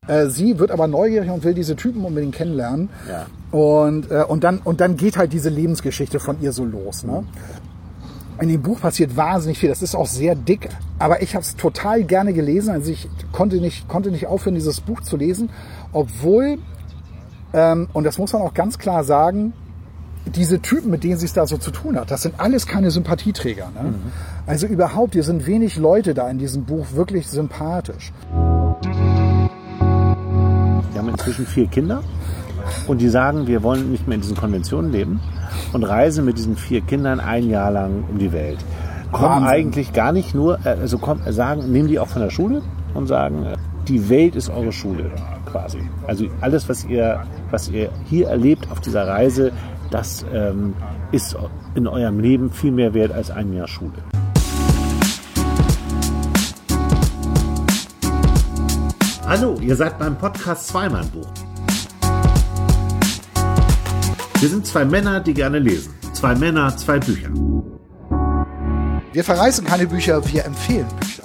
Sie wird aber neugierig und will diese Typen unbedingt kennenlernen. Ja. Und dann geht halt diese Lebensgeschichte von ihr so los. Ne? In dem Buch passiert wahnsinnig viel. Das ist auch sehr dick. Aber ich habe es total gerne gelesen. Also ich konnte nicht aufhören, dieses Buch zu lesen. Obwohl, und das muss man auch ganz klar sagen, diese Typen, mit denen sie es da so zu tun hat, das sind alles keine Sympathieträger. Ne? Also überhaupt, hier sind wenig Leute da in diesem Buch wirklich sympathisch. Wir haben inzwischen 4 Kinder und die sagen, wir wollen nicht mehr in diesen Konventionen leben und reisen mit diesen 4 Kindern ein Jahr lang um die Welt. Kommen eigentlich gar nicht nur, nehmen die auch von der Schule und sagen, die Welt ist eure Schule quasi. Also alles, was ihr hier erlebt auf dieser Reise, das ist in eurem Leben viel mehr wert als ein Jahr Schule. Hallo, ihr seid beim Podcast Zweimann-Buch. Wir sind 2 Männer, die gerne lesen. 2 Männer, 2 Bücher. Wir verreißen keine Bücher, wir empfehlen Bücher.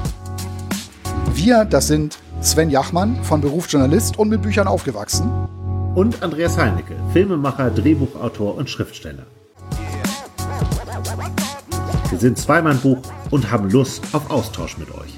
Wir, das sind Sven Jachmann, von Beruf Journalist und mit Büchern aufgewachsen. Und Andreas Heinecke, Filmemacher, Drehbuchautor und Schriftsteller. Wir sind Zweimann-Buch und haben Lust auf Austausch mit euch.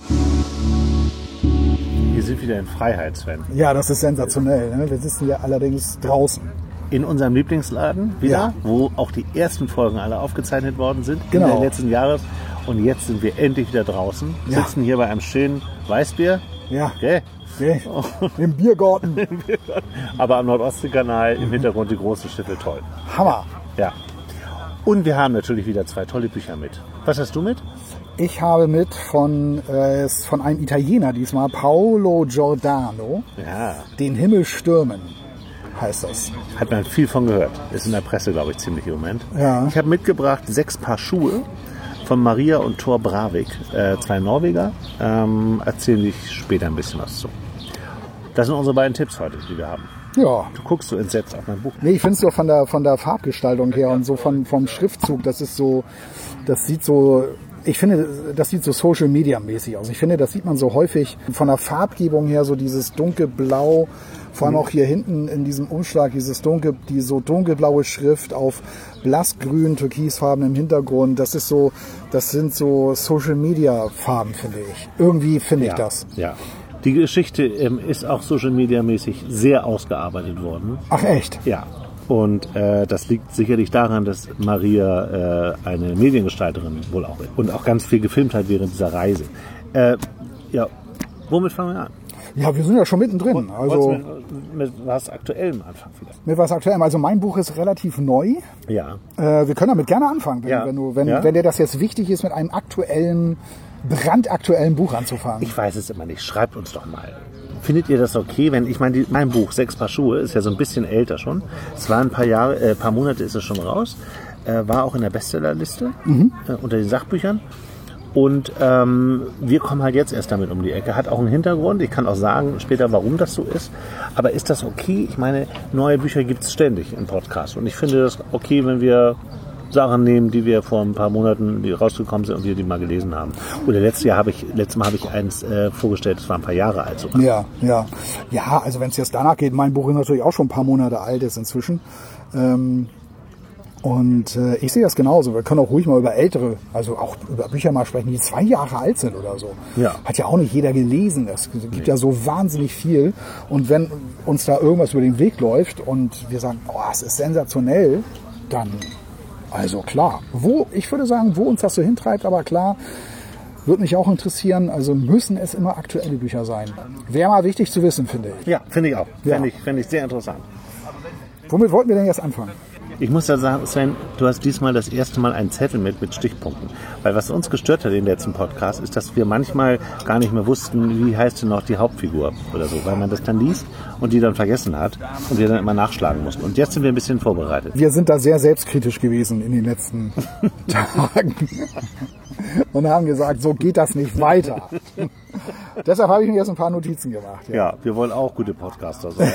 Wir sind wieder in Freiheit, Sven. Ja, das ist sensationell. Ne? Wir sitzen hier allerdings draußen. In unserem Lieblingsladen wieder, Ja. wo auch die ersten Folgen alle aufgezeichnet worden sind, Genau. Ende letzten Jahres. Und jetzt sind wir endlich wieder draußen, Ja. sitzen hier bei einem schönen Weißbier. Ja, Okay. okay. Im Biergarten. Aber am Nordostseekanal im Hintergrund die großen Schiffe, toll. Hammer. Ja. Und wir haben natürlich wieder 2 tolle Bücher mit. Was hast du mit? Ich habe mit von einem Italiener diesmal, Paolo Giordano, Ja, Den Himmel stürmen, heißt das. hat man viel von gehört. Ist in der Presse, glaube ich, ziemlich im Moment. Ja. Ich habe mitgebracht 6 Paar Schuhe von Maria und Thor Bravik, 2 Norweger. Erzähle ich später ein bisschen was zu. Das sind unsere beiden Tipps heute, die wir haben. Ja. Du guckst so entsetzt auf mein Buch. Nee, ich finde es so von der Farbgestaltung her und so vom Schriftzug, das sieht so Social Media mäßig aus. Ich finde, das sieht man so häufig von der Farbgebung her, so dieses dunkelblau, vor allem auch hier hinten in diesem Umschlag, die so dunkelblaue Schrift auf blassgrün, türkisfarben im Hintergrund. Das sind so Social Media Farben, finde ich. Irgendwie finde ich das. Ja. Die Geschichte ist auch Social Media mäßig sehr ausgearbeitet worden. Ach echt? Ja. Und das liegt sicherlich daran, dass Maria eine Mediengestalterin wohl auch ist und auch ganz viel gefilmt hat während dieser Reise. Ja, womit fangen wir an? Ja, wir sind ja schon mittendrin. Also mit was Aktuellem anfangen vielleicht. mit was Aktuellem. Also mein Buch ist relativ neu. Ja. Wir können damit gerne anfangen, wenn dir das jetzt wichtig ist, mit einem brandaktuellen Buch anzufangen. Ich weiß es immer nicht. Schreibt uns doch mal. Findet ihr das okay, wenn mein Buch 6 Paar Schuhe ist ja so ein bisschen älter schon. Es war ein paar Monate ist es schon raus. War auch in der Bestsellerliste unter den Sachbüchern. Und wir kommen halt jetzt erst damit um die Ecke. Hat auch einen Hintergrund. Ich kann auch sagen später, warum das so ist. Aber ist das okay? Ich meine, neue Bücher gibt es ständig im Podcast. Und ich finde das okay, wenn wir Sachen nehmen, die wir vor ein paar Monaten, die rausgekommen sind und wir die mal gelesen haben. Oder letztes Mal habe ich eins vorgestellt, das war ein paar Jahre alt sogar. Ja. Ja, also wenn es jetzt danach geht, mein Buch ist natürlich auch schon ein paar Monate alt ist inzwischen. Und ich sehe das genauso. Wir können auch ruhig mal über ältere, also auch über Bücher mal sprechen, die 2 Jahre alt sind oder so. Ja. Hat ja auch nicht jeder gelesen. Es gibt ja so wahnsinnig viel. Und wenn uns da irgendwas über den Weg läuft und wir sagen, oh, es ist sensationell, dann, also klar. Ich würde sagen, wo uns das so hintreibt, aber klar, würde mich auch interessieren. Also müssen es immer aktuelle Bücher sein. Wäre mal wichtig zu wissen, finde ich. Ja, finde ich auch. Ja. Finde ich sehr interessant. Womit wollten wir denn jetzt anfangen? Ich muss ja sagen, Sven, du hast diesmal das erste Mal einen Zettel mit Stichpunkten. Weil was uns gestört hat im letzten Podcast, ist, dass wir manchmal gar nicht mehr wussten, wie heißt denn noch die Hauptfigur oder so. Weil man das dann liest und die dann vergessen hat und wir dann immer nachschlagen mussten. Und jetzt sind wir ein bisschen vorbereitet. Wir sind da sehr selbstkritisch gewesen in den letzten Tagen und haben gesagt, so geht das nicht weiter. Deshalb habe ich mir jetzt ein paar Notizen gemacht. Ja, wir wollen auch gute Podcaster sein.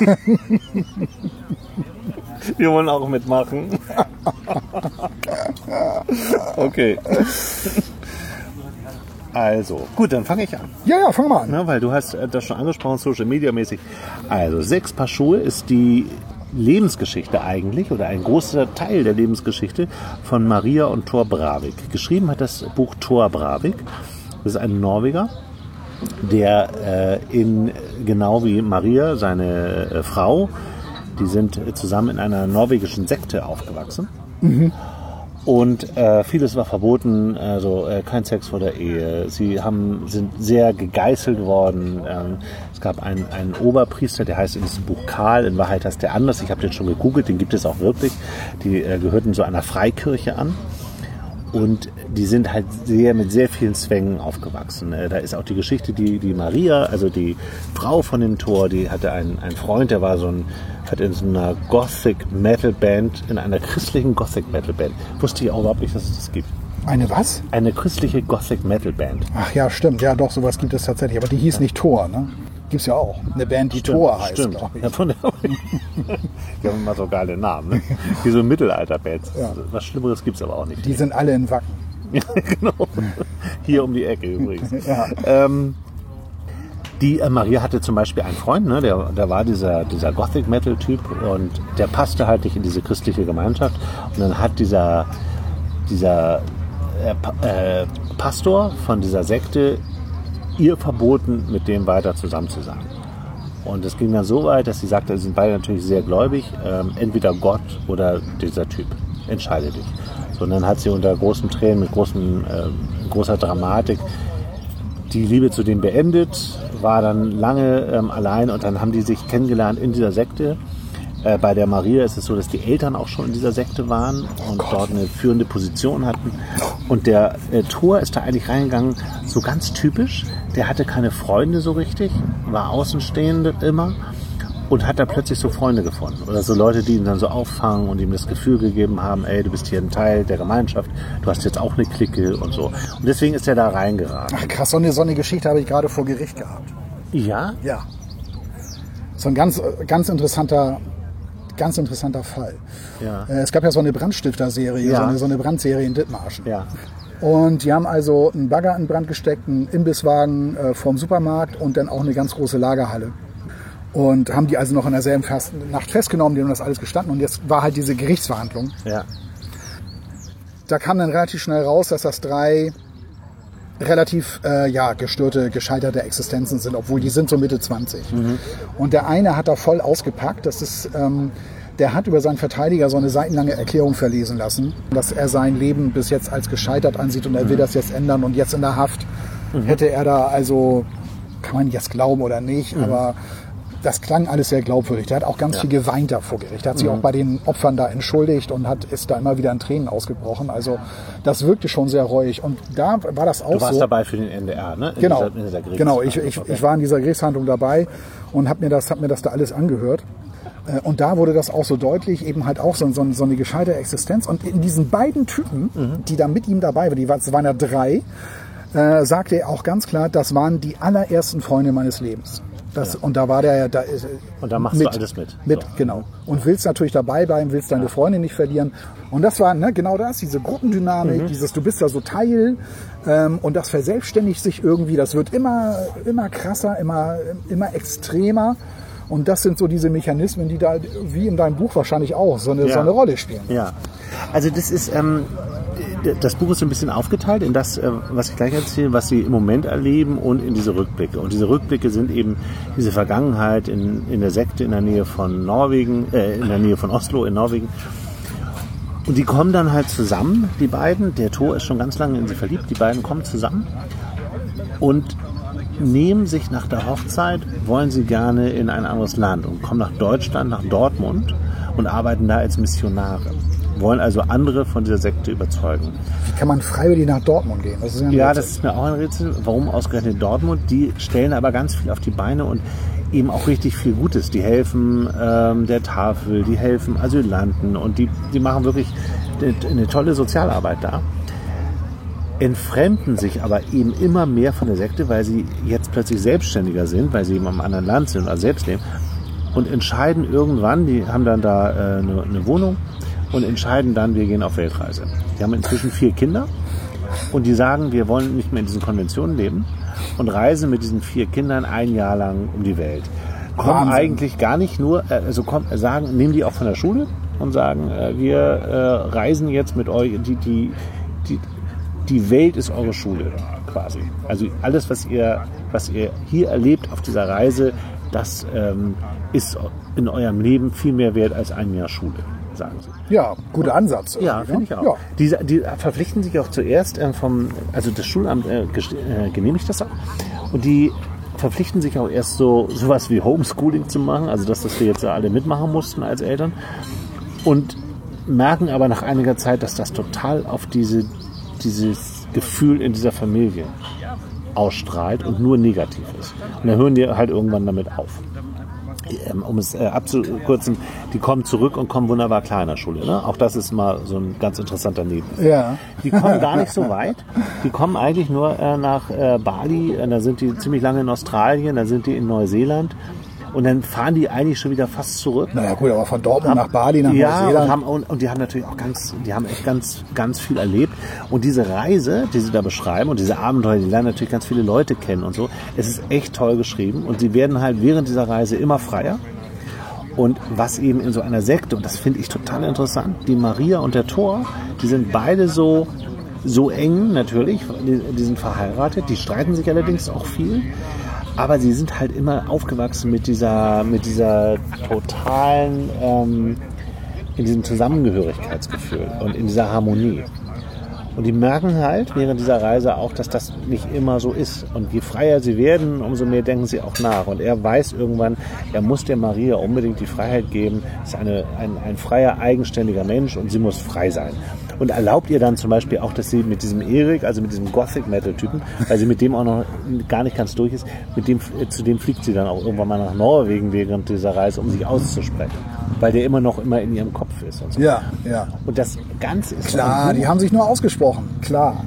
Wir wollen auch mitmachen. Okay. Also, gut, dann fange ich an. Ja, fang mal an. Na, weil du hast das schon angesprochen, Social Media mäßig. Also, 6 Paar Schuhe ist die Lebensgeschichte eigentlich oder ein großer Teil der Lebensgeschichte von Maria und Thor Bravik. Geschrieben hat das Buch Thor Bravik. Das ist ein Norweger, der genau wie Maria, seine Frau, die sind zusammen in einer norwegischen Sekte aufgewachsen. Mhm. Und vieles war verboten, also kein Sex vor der Ehe. Sie sind sehr gegeißelt worden. Es gab einen Oberpriester, der heißt in diesem Buch Karl. In Wahrheit heißt der anders. Ich habe den schon gegoogelt, den gibt es auch wirklich. Die gehörten so einer Freikirche an. Und die sind halt mit sehr vielen Zwängen aufgewachsen. Da ist auch die Geschichte, die Maria, also die Frau von dem Thor, die hatte einen Freund, der war hat in so einer Gothic-Metal-Band, in einer christlichen Gothic-Metal-Band. Wusste ich auch überhaupt nicht, dass es das gibt. Eine was? Eine christliche Gothic-Metal-Band. Ach ja, stimmt. Ja, doch, sowas gibt es tatsächlich. Aber die hieß nicht Thor, ne? Gibt's ja auch. Eine Band, die Thor heißt, glaube ich. Ja, die haben immer so geile Namen, ne? Wie so Mittelalter-Bands. Ja. Was Schlimmeres gibt's aber auch nicht. Die sind alle in Wacken. Ja, genau. Hier um die Ecke übrigens. Ja. Die Maria hatte zum Beispiel einen Freund, ne? Der war dieser Gothic-Metal-Typ und der passte halt nicht in diese christliche Gemeinschaft. Und dann hat dieser Pastor von dieser Sekte ihr verboten, mit dem weiter zusammen zu sein. Und es ging dann so weit, dass sie sagte, sie sind beide natürlich sehr gläubig, entweder Gott oder dieser Typ, entscheide dich. So, und dann hat sie unter großen Tränen, mit großer Dramatik die Liebe zu dem beendet, war dann lange allein und dann haben die sich kennengelernt in dieser Sekte. Bei der Maria ist es so, dass die Eltern auch schon in dieser Sekte waren und dort eine führende Position hatten. Und der Thor ist da eigentlich reingegangen, so ganz typisch. Der hatte keine Freunde so richtig, war außenstehend immer und hat da plötzlich so Freunde gefunden. Oder so Leute, die ihn dann so auffangen und ihm das Gefühl gegeben haben, ey, du bist hier ein Teil der Gemeinschaft, du hast jetzt auch eine Clique und so. Und deswegen ist er da reingeraten. Ach krass, so eine Geschichte habe ich gerade vor Gericht gehabt. Ja? Ja. So ein ganz interessanter Fall. Ja. Es gab ja so eine Brandstifter-Serie, ja. so eine Brandserie in Dithmarschen. Ja. Und die haben also einen Bagger in Brand gesteckt, einen Imbisswagen vorm Supermarkt und dann auch eine ganz große Lagerhalle. Und haben die also noch in derselben Nacht festgenommen, die haben das alles gestanden. Und jetzt war halt diese Gerichtsverhandlung. Ja. Da kam dann relativ schnell raus, dass das 3 relativ gestörte, gescheiterte Existenzen sind, obwohl die sind so Mitte 20. Mhm. Und der eine hat da voll ausgepackt. Das ist, der hat über seinen Verteidiger so eine seitenlange Erklärung verlesen lassen, dass er sein Leben bis jetzt als gescheitert ansieht und er will das jetzt ändern. Und jetzt in der Haft hätte er da, also kann man jetzt glauben oder nicht, aber das klang alles sehr glaubwürdig. Der hat auch ganz viel geweint da vor Gericht. Der hat sich auch bei den Opfern da entschuldigt und ist da immer wieder in Tränen ausgebrochen. Also das wirkte schon sehr reuig. Und da war das auch so. Du warst dabei für den NDR, ne? Genau, genau. Ich war in dieser Gerichtsverhandlung dabei und hab mir das da alles angehört. Und da wurde das auch so deutlich, eben halt auch so eine gescheite Existenz. Und in diesen beiden Typen, die da mit ihm dabei waren, es waren ja 3, sagte er auch ganz klar, das waren die allerersten Freunde meines Lebens. Und da war der da. Und da machst du alles mit. So. Genau. Und willst natürlich dabei bleiben, willst deine Freundin nicht verlieren. Und das war genau das, diese Gruppendynamik, dieses, du bist da so Teil und das verselbstständigt sich irgendwie, das wird immer krasser, immer extremer. Und das sind so diese Mechanismen, die da, wie in deinem Buch wahrscheinlich auch, so eine Rolle spielen. Ja, also das ist, das Buch ist so ein bisschen aufgeteilt in das, was ich gleich erzähle, was sie im Moment erleben und in diese Rückblicke. Und diese Rückblicke sind eben diese Vergangenheit in der Sekte in der Nähe von Norwegen, in der Nähe von Oslo in Norwegen. Und die kommen dann halt zusammen, die beiden. Der Thor ist schon ganz lange in sie verliebt. Die beiden kommen zusammen und nehmen sich nach der Hochzeit, wollen sie gerne in ein anderes Land und kommen nach Deutschland, nach Dortmund und arbeiten da als Missionare. Wollen also andere von dieser Sekte überzeugen. Wie kann man freiwillig nach Dortmund gehen? Das ist das ist mir auch ein Rätsel. Warum ausgerechnet Dortmund? Die stellen aber ganz viel auf die Beine und eben auch richtig viel Gutes. Die helfen der Tafel, die helfen Asylanten und die machen wirklich eine tolle Sozialarbeit da. Entfremden sich aber eben immer mehr von der Sekte, weil sie jetzt plötzlich selbstständiger sind, weil sie eben am anderen Land sind oder selbst leben und entscheiden irgendwann, die haben dann da eine Wohnung und entscheiden dann, wir gehen auf Weltreise. Die haben inzwischen 4 Kinder Und die sagen, wir wollen nicht mehr in diesen Konventionen leben und reisen mit diesen 4 Kindern ein Jahr lang um die Welt. Kommen Wahnsinn. eigentlich gar nicht nur, nehmen die auch von der Schule und sagen, wir reisen jetzt mit euch, die Welt ist eure Schule quasi. Also alles, was ihr hier erlebt auf dieser Reise, das ist in eurem Leben viel mehr wert als ein Jahr Schule, sagen sie. Ja, guter Ansatz. Ja, finde ich auch. Ja. Die verpflichten sich auch zuerst also das Schulamt genehmigt das auch. Und die verpflichten sich auch erst sowas wie Homeschooling zu machen, also dass wir jetzt alle mitmachen mussten als Eltern. Und merken aber nach einiger Zeit, dass das total auf dieses Gefühl in dieser Familie ausstrahlt und nur negativ ist. Und dann hören die halt irgendwann damit auf. Um es abzukürzen, die kommen zurück und kommen wunderbar klar in der Schule. Ne? Auch das ist mal so ein ganz interessanter Nebeneffekt. Ja. Die kommen gar nicht so weit. Die kommen eigentlich nur nach Bali. Da sind die ziemlich lange in Australien, dann sind die in Neuseeland. Und dann fahren die eigentlich schon wieder fast zurück. Naja gut, aber von Dortmund nach Bali, nach Neuseeland. Und die haben natürlich auch echt ganz viel erlebt. Und diese Reise, die sie da beschreiben und diese Abenteuer, die lernen natürlich ganz viele Leute kennen und so. Es ist echt toll geschrieben und sie werden halt während dieser Reise immer freier. Und was eben in so einer Sekte, und das finde ich total interessant, die Maria und der Thor, die sind beide so eng natürlich, die sind verheiratet, die streiten sich allerdings auch viel. Aber sie sind halt immer aufgewachsen mit dieser totalen, in diesem Zusammengehörigkeitsgefühl und in dieser Harmonie. Und die merken halt während dieser Reise auch, dass das nicht immer so ist. Und je freier sie werden, umso mehr denken sie auch nach. Und er weiß irgendwann, er muss der Maria unbedingt die Freiheit geben. Es ist ein freier, eigenständiger Mensch und sie muss frei sein. Und erlaubt ihr dann zum Beispiel auch, dass sie mit diesem Erik, also mit diesem Gothic-Metal-Typen, weil sie mit dem auch noch gar nicht ganz durch ist, zu dem fliegt sie dann auch irgendwann mal nach Norwegen während dieser Reise, um sich auszusprechen. Weil der immer in ihrem Kopf ist. Und so. Ja, ja. Und das Ganze ist... Klar, die haben sich nur ausgesprochen. Klar.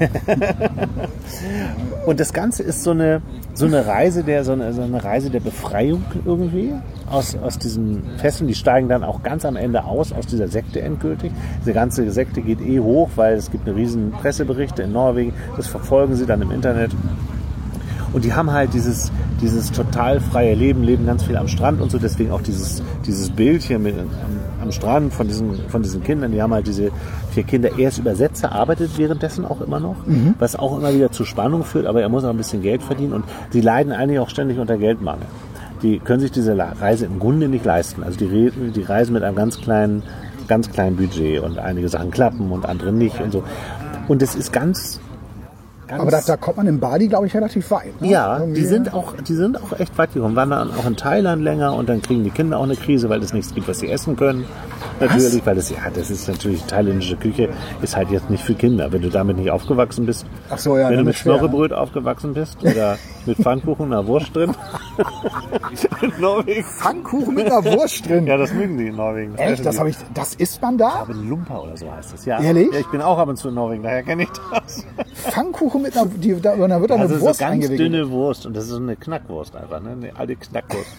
Und das Ganze ist so eine Reise der Befreiung irgendwie aus diesen Fesseln. Die steigen dann auch ganz am Ende aus dieser Sekte endgültig. Diese ganze Sekte geht hoch, weil es gibt eine riesen Presseberichte in Norwegen. Das verfolgen sie dann im Internet. Und die haben halt dieses total freie leben ganz viel am Strand und so. Deswegen auch dieses Bild hier am Strand von diesen Kindern. Die haben halt diese 4 Kinder. Er ist Übersetzer, arbeitet währenddessen auch immer noch, was auch immer wieder zu Spannung führt. Aber er muss auch ein bisschen Geld verdienen und sie leiden eigentlich auch ständig unter Geldmangel. Die können sich diese Reise im Grunde nicht leisten. Also die reisen mit einem ganz kleinen Budget und einige Sachen klappen und andere nicht und so. Und es ist ganz... Aber da kommt man in Bali, glaube ich, relativ weit. Ne? Ja, die sind auch echt weit gekommen. Waren dann auch in Thailand länger und dann kriegen die Kinder auch eine Krise, weil es nichts gibt, was sie essen können. Natürlich, weil das ist natürlich, thailändische Küche ist halt jetzt nicht für Kinder. Wenn du damit nicht aufgewachsen bist, ach so, ja, wenn du mit Schnorrebröt aufgewachsen bist oder mit Pfannkuchen und einer Wurst drin. In Norwegen. Pfannkuchen mit einer Wurst drin? Ja, das mögen die in Norwegen. Echt? Das isst man da? Aber Lumpa oder so heißt das, ja. Ehrlich? Ja, ich bin auch ab und zu in Norwegen, daher kenne ich das. Pfannkuchen mit einer, da wird eine Wurst so ganz eingewickelt. Dünne Wurst und das ist so eine Knackwurst einfach, ne? Eine alte Knackwurst.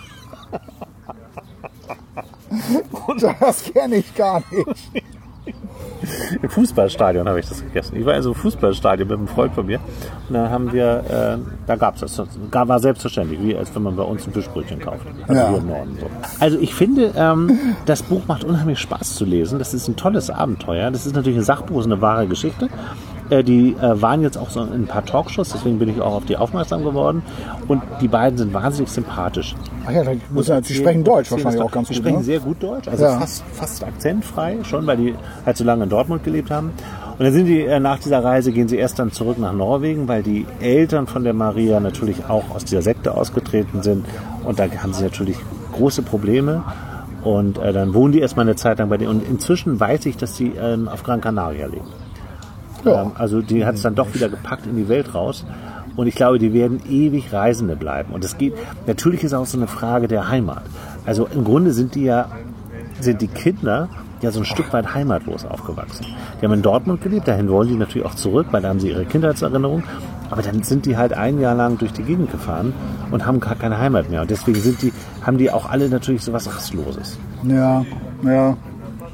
Das kenne ich gar nicht. Im Fußballstadion habe ich das gegessen. Ich war in so einem Fußballstadion mit einem Freund von mir und dann haben wir, da gab es das. War selbstverständlich, wie als wenn man bei uns ein Fischbrötchen kauft. Also hier im Norden so. Also ich finde, das Buch macht unheimlich Spaß zu lesen. Das ist ein tolles Abenteuer. Das ist natürlich ein Sachbuch, ist eine wahre Geschichte. Die waren jetzt auch so in ein paar Talkshows, deswegen bin ich auch auf die aufmerksam geworden. Und die beiden sind wahnsinnig sympathisch. Ach ja, die sprechen Deutsch wahrscheinlich auch ganz gut. Die sprechen ne? sehr gut Deutsch, also fast akzentfrei schon, weil die halt so lange in Dortmund gelebt haben. Und dann sind die nach dieser Reise, gehen sie erst dann zurück nach Norwegen, weil die Eltern von der Maria natürlich auch aus dieser Sekte ausgetreten sind. Und da haben sie natürlich große Probleme. Und dann wohnen die erstmal eine Zeit lang bei denen. Und inzwischen weiß ich, dass sie auf Gran Canaria leben. Ja. Also die hat es dann doch wieder gepackt in die Welt raus. Und ich glaube, die werden ewig Reisende bleiben. Und es geht, natürlich ist auch so eine Frage der Heimat. Also im Grunde sind die Kinder ja so ein Stück weit heimatlos aufgewachsen. Die haben in Dortmund gelebt, dahin wollen die natürlich auch zurück, weil da haben sie ihre Kindheitserinnerung. Aber dann sind die halt ein Jahr lang durch die Gegend gefahren und haben gar keine Heimat mehr. Und deswegen haben die auch alle natürlich so was Rastloses. Ja, ja.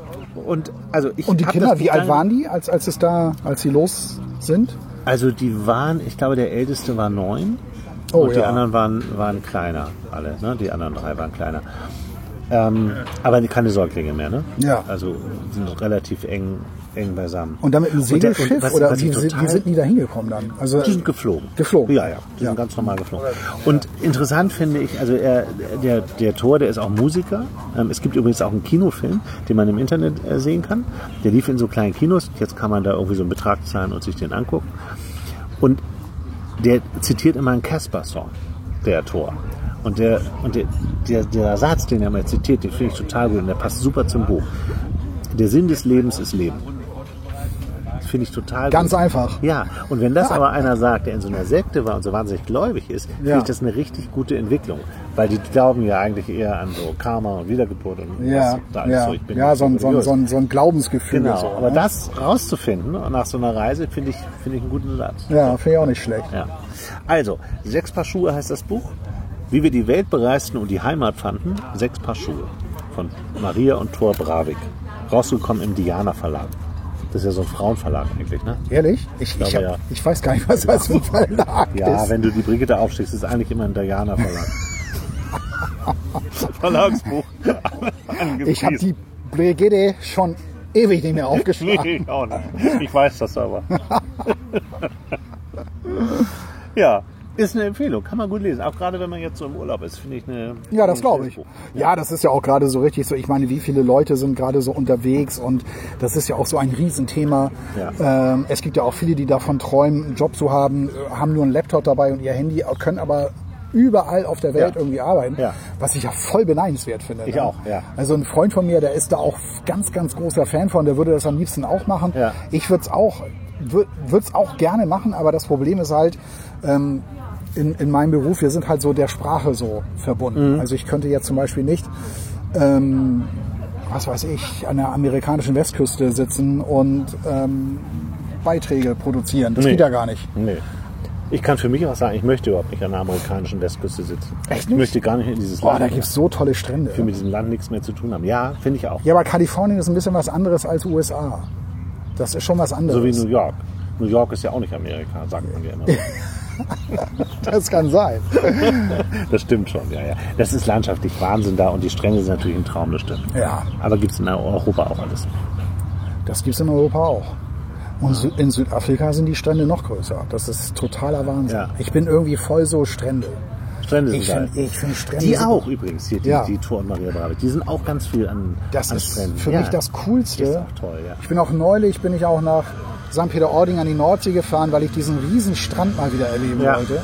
Und also ich Und die hab Kinder, das wie alt dann- waren die, als sie los sind? Also die waren, ich glaube, der Älteste war 9 Oh, und die ja. anderen waren kleiner, alle. Ne? Die anderen 3 waren kleiner. Aber keine Säuglinge mehr, ne? Ja. Also sind relativ eng beisammen. Und dann mit einem Segelschiff? was Oder ich wie total- sind die da hingekommen dann? Also, Die sind geflogen. Geflogen? Ja, die sind ganz normal geflogen. Und interessant finde ich, also der Thor, der ist auch Musiker. Es gibt übrigens auch einen Kinofilm, den man im Internet sehen kann. Der lief in so kleinen Kinos. Jetzt kann man da irgendwie so einen Betrag zahlen und sich den angucken. Und der zitiert immer einen Casper-Song, der Thor. Und der Satz, den er mal zitiert, den finde ich total gut und der passt super zum Buch. Der Sinn des Lebens ist Leben. Das finde ich total Ganz gut. einfach. Ja, und wenn das aber einer sagt, der in so einer Sekte war und so wahnsinnig gläubig ist, finde ich das eine richtig gute Entwicklung. Weil die glauben ja eigentlich eher an so Karma und Wiedergeburt und Ja, da alles ja. so. Ich bin Ja, nicht so religiös. ein Glaubensgefühl. Genau, So, aber ne? das rauszufinden nach so einer Reise finde ich einen guten Satz. Ja, finde ich auch nicht schlecht. Ja. Also, 6 Paar Schuhe heißt das Buch. Wie wir die Welt bereisten und die Heimat fanden, 6 Paar Schuhe. Von Maria und Thor Bravik. Rausgekommen im Diana Verlag. Das ist ja so ein Frauenverlag eigentlich, ne? Ehrlich? glaube, ja. Ich weiß gar nicht, was das für ein Verlag Ja, ist. wenn du die Brigitte aufschlägst, ist eigentlich immer ein Diana Verlag. Verlagsbuch. Ich habe die Brigitte schon ewig nicht mehr aufgeschlagen. Nee, ich auch nicht. Ich weiß das aber. Ja, ist eine Empfehlung, kann man gut lesen. Auch gerade wenn man jetzt so im Urlaub ist, finde ich eine. Ja, das glaube ich. Buch. Ja, das ist ja auch gerade so richtig so. Ich meine, wie viele Leute sind gerade so unterwegs und das ist ja auch so ein Riesenthema. Ja. Es gibt ja auch viele, die davon träumen, einen Job zu haben, haben nur einen Laptop dabei und ihr Handy, können aber überall auf der Welt irgendwie arbeiten, Ja. was ich ja voll beneidenswert finde. Ich ne? auch, ja. Also ein Freund von mir, der ist da auch ganz, ganz großer Fan von, der würde das am liebsten auch machen. Ja. Ich würde es auch gerne machen, aber das Problem ist halt, in meinem Beruf, wir sind halt so der Sprache so verbunden. Also ich könnte jetzt zum Beispiel nicht, was weiß ich, an der amerikanischen Westküste sitzen und Beiträge produzieren. Das geht ja gar nicht. Nee. Ich kann für mich auch sagen, ich möchte überhaupt nicht an der amerikanischen Westküste sitzen. Echt Ich nicht? möchte gar nicht in dieses Boah, Land. da gibt's so tolle Strände. Ich will mit diesem Land nichts mehr zu tun haben. Ja, finde ich auch. Ja, aber Kalifornien ist ein bisschen was anderes als USA. Das ist schon was anderes. So wie New York. New York ist ja auch nicht Amerika, sagt man ja immer. Das kann sein. Das stimmt schon, ja. Das ist landschaftlich Wahnsinn da und die Strände sind natürlich ein Traum, das stimmt. Ja. Aber gibt es in Europa auch alles. Das gibt's in Europa auch. Und in Südafrika sind die Strände noch größer. Das ist totaler Wahnsinn. Ja. Ich bin irgendwie voll so Strände. Strände sind Ich geil. finde Strände Die super. auch übrigens, hier, Ja. die Thor und Maria Bravik. Die sind auch ganz viel an Das ist Stränden. für mich das Coolste. Ist auch toll, ja. Ich bin auch neulich, auch nach St. Peter-Ording an die Nordsee gefahren, weil ich diesen riesen Strand mal wieder erleben Ja. wollte.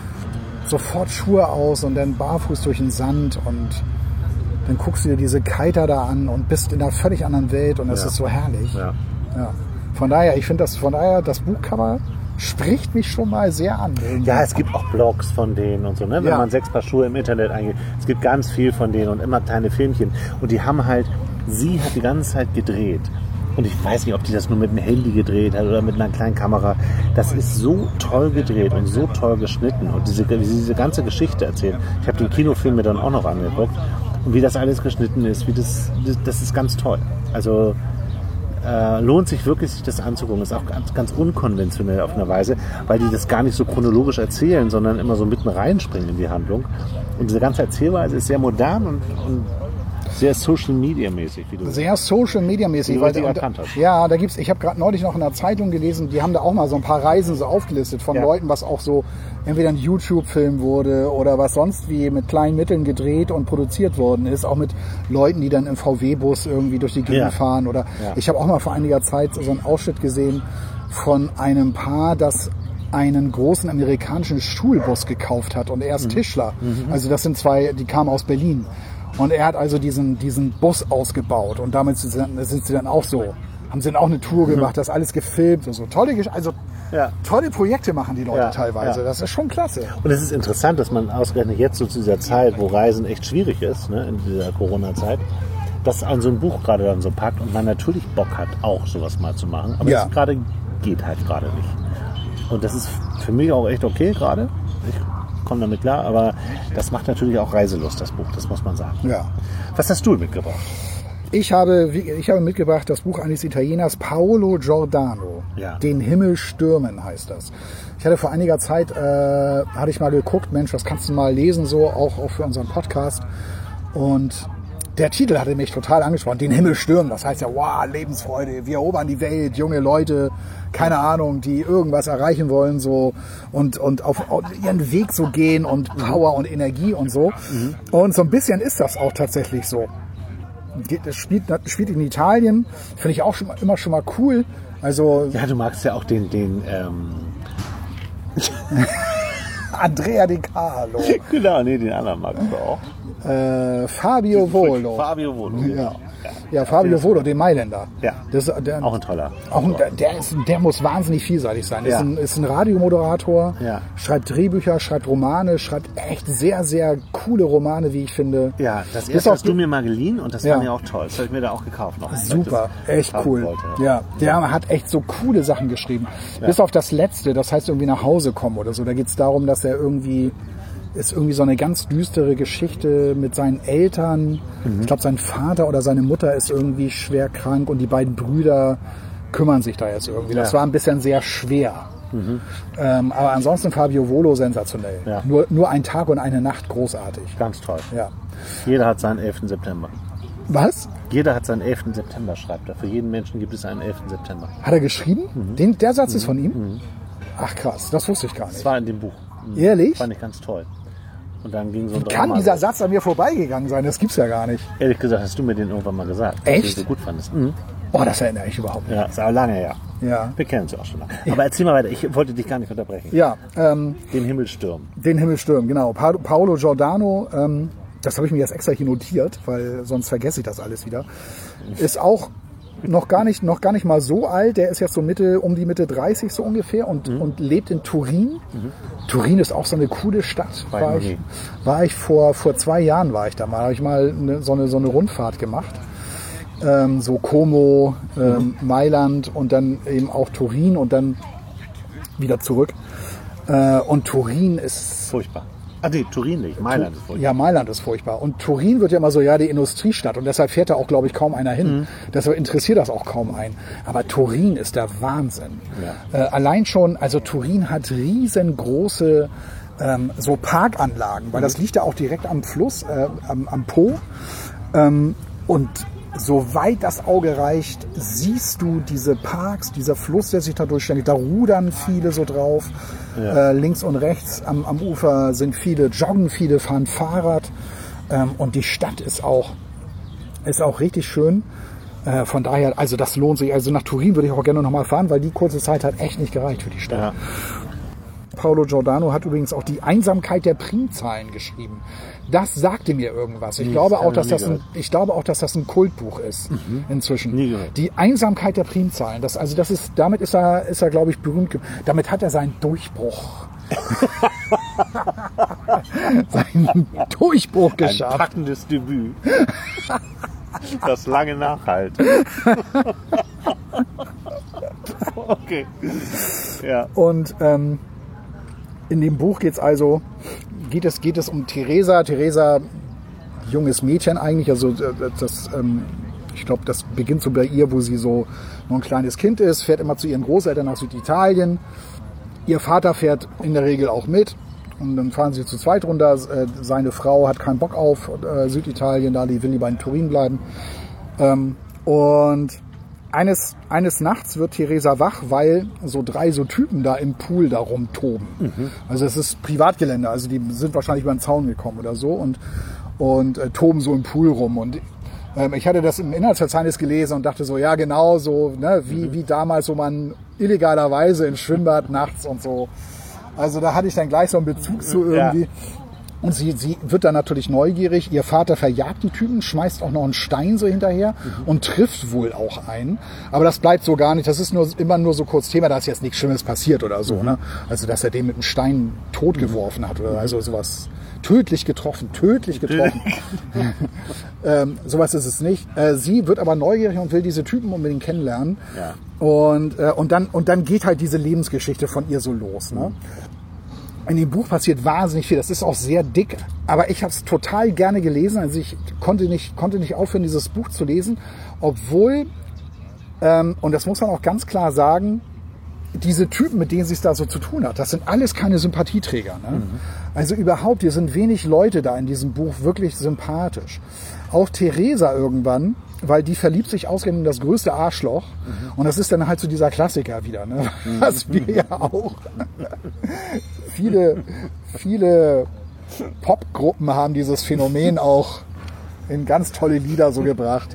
Sofort Schuhe aus und dann barfuß durch den Sand und dann guckst du dir diese Kiter da an und bist in einer völlig anderen Welt und das Ja. ist so herrlich. Ja. Ja. Von daher, das Buchcover spricht mich schon mal sehr an. irgendwie. Ja, es gibt auch Blogs von denen und so, ne? Wenn Ja. man 6 Paar Schuhe im Internet eingeht. Es gibt ganz viel von denen und immer kleine Filmchen. Und die haben halt, sie hat die ganze Zeit gedreht. Und ich weiß nicht, ob die das nur mit dem Handy gedreht hat oder mit einer kleinen Kamera. Das ist so toll gedreht und so toll geschnitten. Und wie sie diese ganze Geschichte erzählt. Ich habe den Kinofilm mir dann auch noch angeguckt. Und wie das alles geschnitten ist, das ist ganz toll. Also lohnt sich wirklich, sich das anzugucken. Ist auch ganz, ganz unkonventionell auf eine Weise, weil die das gar nicht so chronologisch erzählen, sondern immer so mitten reinspringen in die Handlung. Und diese ganze Erzählweise ist sehr modern und sehr Social-Media-mäßig, wie du Sehr Social-Media-mäßig. Wie du richtig erkannt hast. Ja, ich habe gerade neulich noch in der Zeitung gelesen, die haben da auch mal so ein paar Reisen so aufgelistet von Ja. Leuten, was auch so entweder ein YouTube-Film wurde oder was sonst wie mit kleinen Mitteln gedreht und produziert worden ist. Auch mit Leuten, die dann im VW-Bus irgendwie durch die Gegend Ja. fahren. Oder Ja. ich habe auch mal vor einiger Zeit so einen Ausschnitt gesehen von einem Paar, das einen großen amerikanischen Schulbus gekauft hat und er ist Tischler. Also das sind zwei, die kamen aus Berlin. Und er hat also diesen Bus ausgebaut und damit sind sie dann auch so, haben sie dann auch eine Tour gemacht, das alles gefilmt und so. Tolle Projekte machen die Leute Ja, teilweise, ja. das ist schon klasse. Und es ist interessant, dass man ausgerechnet jetzt so zu dieser Zeit, wo Reisen echt schwierig ist, ne, in dieser Corona-Zeit, dass ein so ein Buch gerade dann so packt und man natürlich Bock hat, auch sowas mal zu machen. Aber Ja. es gerade geht halt gerade nicht. Und das ist für mich auch echt okay gerade. Ich komme damit klar, aber das macht natürlich auch Reiselust, das Buch, das muss man sagen. Ja. Was hast du mitgebracht? Ich habe mitgebracht das Buch eines Italieners, Paolo Giordano. Ja. Den Himmel stürmen heißt das. Ich hatte vor einiger Zeit, hatte ich mal geguckt, Mensch, das kannst du mal lesen, so auch für unseren Podcast. Und der Titel hatte mich total angesprochen. Den Himmel stürmen, das heißt ja, wow, Lebensfreude, wir erobern die Welt, junge Leute, keine Ahnung, die irgendwas erreichen wollen so und auf ihren Weg so gehen und Power und Energie und so. Und so ein bisschen ist das auch tatsächlich so. Das spielt in Italien, finde ich auch immer schon mal cool. Also Ja, du magst ja auch den Andrea De Carlo, genau, nee, den anderen magst du auch. Fabio Volo. Fabio Volo, Ja. Ja, Fabio Volo, den Mailänder. Ja, Der, auch ein toller. der muss wahnsinnig vielseitig sein. Ja. Ist ein Radiomoderator, Ja. schreibt Drehbücher, schreibt Romane, schreibt echt sehr, sehr coole Romane, wie ich finde. Ja, das Bis erste auf hast du mir mal geliehen und das Ja. fand ich auch toll. Das habe ich mir da auch gekauft noch. Super, weil ich echt das cool. haben wollte. Ja, der hat echt so coole Sachen geschrieben. Bis auf das letzte, das heißt irgendwie nach Hause kommen oder so. Da geht es darum, dass er irgendwie so eine ganz düstere Geschichte mit seinen Eltern. Ich glaube, sein Vater oder seine Mutter ist irgendwie schwer krank und die beiden Brüder kümmern sich da jetzt irgendwie. Das war ein bisschen sehr schwer. Aber ansonsten Fabio Volo sensationell. Ja. Nur ein Tag und eine Nacht großartig. Ganz toll. Ja. Jeder hat seinen 11. September. Was? Jeder hat seinen 11. September, schreibt er. Für jeden Menschen gibt es einen 11. September. Hat er geschrieben? Der Satz ist von ihm? Ach krass, das wusste ich gar nicht. Das war in dem Buch. Ehrlich? Fand ich ganz toll. Und dann ging so ein Kann Drama dieser los. Satz an mir vorbeigegangen sein? Das gibt's ja gar nicht. Ehrlich gesagt, hast du mir den irgendwann mal gesagt. Echt? Dass du den so gut fandest. Mhm. Oh, das erinnere ich überhaupt nicht. Ja, ist aber lange her. Ja. Wir kennen uns ja auch schon lange. Aber erzähl mal weiter. Ich wollte dich gar nicht unterbrechen. Ja, Den Himmel stürmen. den Himmel stürmen, genau. Paolo Giordano, das habe ich mir jetzt extra hier notiert, weil sonst vergesse ich das alles wieder. Ist auch noch gar nicht mal so alt. Der ist jetzt so um die Mitte 30 so ungefähr und lebt in Turin. Turin ist auch so eine coole Stadt. War ich vor 2 Jahren war ich da mal. Habe ich mal so eine Rundfahrt gemacht. So Como, Mailand und dann eben auch Turin und dann wieder zurück. Und Turin ist... Furchtbar. Ah nee, Turin nicht. Mailand ist furchtbar. Ja, Mailand ist furchtbar. Und Turin wird ja immer so, ja, die Industriestadt. Und deshalb fährt da auch, glaube ich, kaum einer hin. Deshalb interessiert das auch kaum einen. Aber Turin ist der Wahnsinn. Ja. Allein schon, also Turin hat riesengroße so Parkanlagen, weil das liegt ja auch direkt am Fluss, am Po. Und soweit das Auge reicht, siehst du diese Parks, dieser Fluss, der sich da durchschlägt. Da rudern viele so drauf. Ja. Links und rechts am Ufer sind viele, joggen viele, fahren Fahrrad. Und die Stadt ist auch richtig schön. Von daher, also das lohnt sich. Also nach Turin würde ich auch gerne nochmal fahren, weil die kurze Zeit hat echt nicht gereicht für die Stadt. Ja. Paolo Giordano hat übrigens auch die Einsamkeit der Primzahlen geschrieben. Das sagte mir irgendwas. Ich glaube auch, dass das ein Kultbuch ist inzwischen. Nie gehört. Die Einsamkeit der Primzahlen. Damit ist er, glaube ich, berühmt. Damit hat er seinen Durchbruch. seinen Durchbruch geschafft. Ein packendes Debüt. Das lange nachhalt. Okay. Ja. Und in dem Buch geht es um Teresa. Teresa, junges Mädchen eigentlich. Also ich glaube, das beginnt so bei ihr, wo sie so noch ein kleines Kind ist, fährt immer zu ihren Großeltern nach Süditalien. Ihr Vater fährt in der Regel auch mit. Und dann fahren sie zu zweit runter. Seine Frau hat keinen Bock auf Süditalien, die will lieber in Turin bleiben. Und eines Nachts wird Teresa wach, weil so 3 so Typen da im Pool da rumtoben. Also es ist Privatgelände, also die sind wahrscheinlich über den Zaun gekommen oder so und toben so im Pool rum. Und ich hatte das im Inhaltsverzeichnis gelesen und dachte so, ja genau, so ne, wie damals, wo man illegalerweise ins Schwimmbad nachts und so. Also da hatte ich dann gleich so einen Bezug zu irgendwie. Ja. Und sie wird dann natürlich neugierig. Ihr Vater verjagt die Typen, schmeißt auch noch einen Stein so hinterher und trifft wohl auch einen. Aber das bleibt so gar nicht. Das ist immer nur so kurz Thema, da ist jetzt nichts Schlimmes passiert oder so. Ne? Also dass er den mit einem Stein totgeworfen hat oder also sowas. Tödlich getroffen. Sowas ist es nicht. Sie wird aber neugierig und will diese Typen unbedingt kennenlernen. Ja. Und dann geht halt diese Lebensgeschichte von ihr so los. Ne? In dem Buch passiert wahnsinnig viel. Das ist auch sehr dick, aber ich habe es total gerne gelesen. Also ich konnte nicht aufhören, dieses Buch zu lesen, obwohl, und das muss man auch ganz klar sagen, diese Typen, mit denen sie es da so zu tun hat, das sind alles keine Sympathieträger. Ne? Mhm. Also überhaupt, hier sind wenig Leute da in diesem Buch wirklich sympathisch. Auch Theresa irgendwann, weil die verliebt sich ausgerechnet in das größte Arschloch. Mhm. Und das ist dann halt so dieser Klassiker wieder. Ne? Was wir ja auch. Viele Popgruppen haben dieses Phänomen auch in ganz tolle Lieder so gebracht.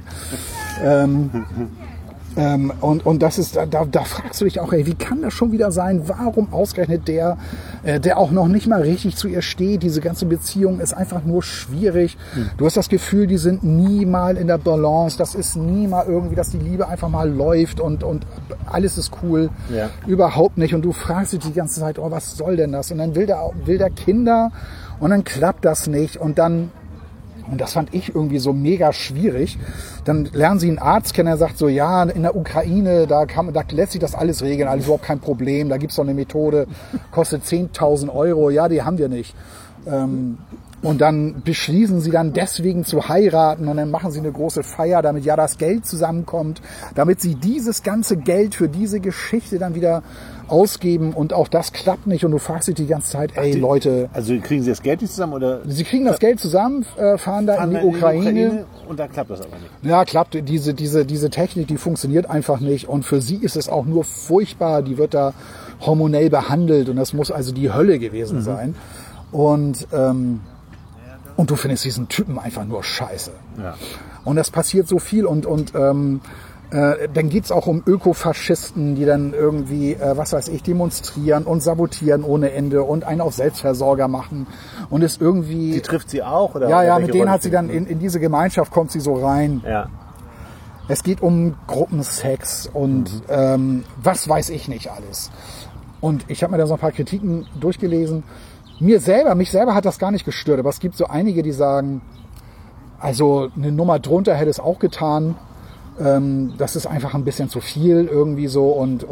Und das ist, da fragst du dich auch, ey, wie kann das schon wieder sein? Warum ausgerechnet der auch noch nicht mal richtig zu ihr steht? Diese ganze Beziehung ist einfach nur schwierig. Du hast das Gefühl, die sind nie mal in der Balance. Das ist nie mal irgendwie, dass die Liebe einfach mal läuft und alles ist cool. Ja. Überhaupt nicht. Und du fragst dich die ganze Zeit, oh, was soll denn das? Und dann will der Kinder und dann klappt das nicht. Und das fand ich irgendwie so mega schwierig. Dann lernen sie einen Arzt kennen, der sagt so, ja, in der Ukraine, da lässt sich das alles regeln, alles überhaupt kein Problem, da gibt's doch eine Methode, kostet 10.000 €, ja, die haben wir nicht. Und dann beschließen sie dann deswegen zu heiraten und dann machen sie eine große Feier, damit ja das Geld zusammenkommt, damit sie dieses ganze Geld für diese Geschichte dann wieder ausgeben und auch das klappt nicht und du fragst dich die ganze Zeit, ey Leute. Also kriegen sie das Geld nicht zusammen oder? Sie kriegen das Geld zusammen, fahren da in die Ukraine. Und da klappt das aber nicht. Ja, klappt. Diese Technik, die funktioniert einfach nicht und für sie ist es auch nur furchtbar, die wird da hormonell behandelt und das muss also die Hölle gewesen sein. Und du findest diesen Typen einfach nur scheiße. Ja. Und das passiert so viel und dann geht's auch um Ökofaschisten, die dann irgendwie, demonstrieren und sabotieren ohne Ende und einen auf Selbstversorger machen. Und es irgendwie... Die trifft sie auch? Oder ja, mit denen hat sie dann, in diese Gemeinschaft kommt sie so rein. Ja. Es geht um Gruppensex und was weiß ich nicht alles. Und ich habe mir da so ein paar Kritiken durchgelesen. Mich selber hat das gar nicht gestört, aber es gibt so einige, die sagen, also eine Nummer drunter hätte es auch getan. Das ist einfach ein bisschen zu viel irgendwie so und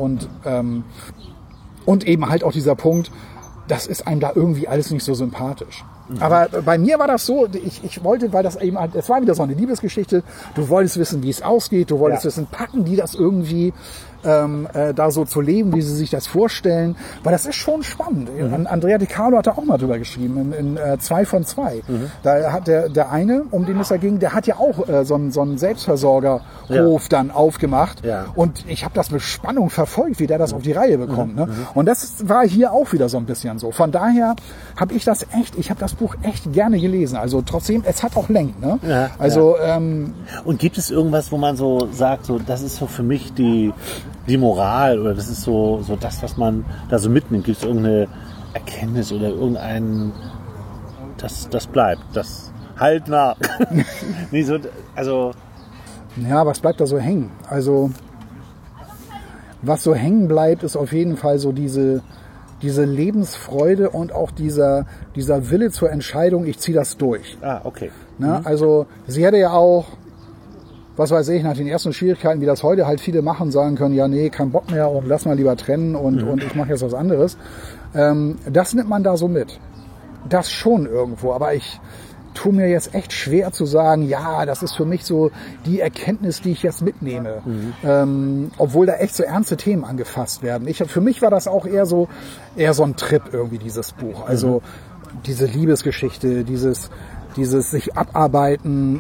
eben halt auch dieser Punkt, das ist einem da irgendwie alles nicht so sympathisch. Aber bei mir war das so, ich wollte, weil das eben, es war wieder so eine Liebesgeschichte, du wolltest wissen, wie es ausgeht, du wolltest wissen, packen die das irgendwie da so zu leben, wie sie sich das vorstellen, weil das ist schon spannend. Andrea Di Carlo hat da auch mal drüber geschrieben, in 2 von 2. Da hat der eine, um den es da ging, der hat ja auch so einen Selbstversorgerhof dann aufgemacht und ich habe das mit Spannung verfolgt, wie der das auf die Reihe bekommt. Ne? Und das war hier auch wieder so ein bisschen so. Von daher habe ich das Buch echt gerne gelesen. Also trotzdem, es hat auch Längen. Ne? Ja, also, und gibt es irgendwas, wo man so sagt, so das ist so für mich die Moral oder das ist so das, was man da so mitnimmt? Gibt es irgendeine Erkenntnis oder irgendein, das bleibt, das halt nach? Nee, so, also ja, was bleibt da so hängen? Also was so hängen bleibt, ist auf jeden Fall so diese Lebensfreude und auch dieser Wille zur Entscheidung, ich ziehe das durch. Ah, okay. Na, also sie hätte ja auch, was weiß ich, nach den ersten Schwierigkeiten, wie das heute halt viele machen, sagen können, ja nee, kein Bock mehr und lass mal lieber trennen und ich mache jetzt was anderes. Das nimmt man da so mit. Das schon irgendwo, aber ich tue mir jetzt echt schwer zu sagen, ja, das ist für mich so die Erkenntnis, die ich jetzt mitnehme. Obwohl da echt so ernste Themen angefasst werden. Für mich war das auch eher so ein Trip irgendwie, dieses Buch. Also diese Liebesgeschichte, dieses sich abarbeiten